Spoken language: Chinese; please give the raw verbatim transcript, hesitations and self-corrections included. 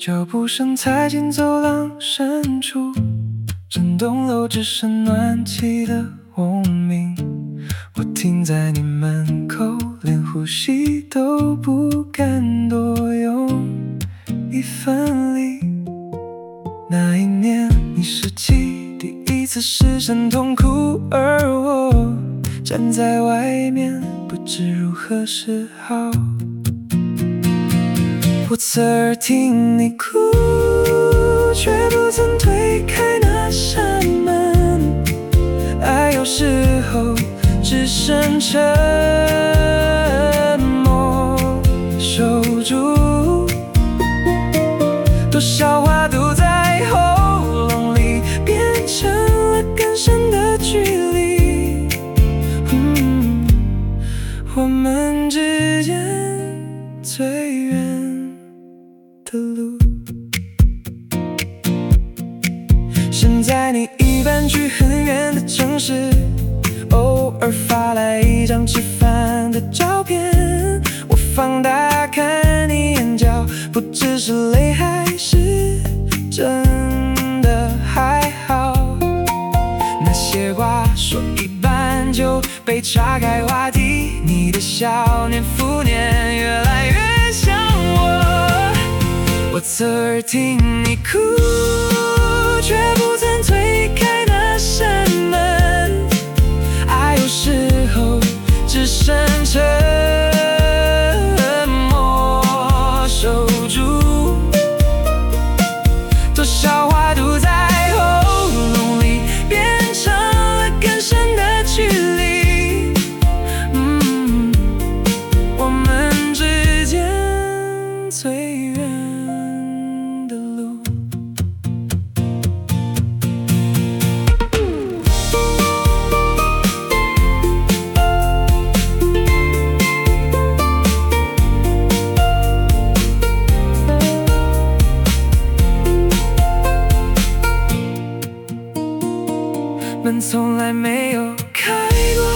脚步声踩进走廊深处，整栋楼只剩暖气的嗡鸣。我停在你门口，连呼吸都不敢多用一分力。那一年你十七，第一次失声痛哭，而我站在外面，不知如何是好。我侧耳听你哭，却不曾推开那扇门。爱有时候只剩沉默，守住多少话堵在喉咙里，变成了更深的距离。嗯，我们之间最远的路，身在你已搬去很远的城市，偶尔发来一张吃饭的照片，我放大看你眼角，不知是泪还是真的还好。那些话说一半就被岔开话题，你的笑年复年，越来越像我。我侧耳听你哭，却不曾推开那扇门。爱有时候只剩沉默，守住多少话堵在喉咙里，变成了更深的距离。嗯，我们之间最远的路。门从来没有开过，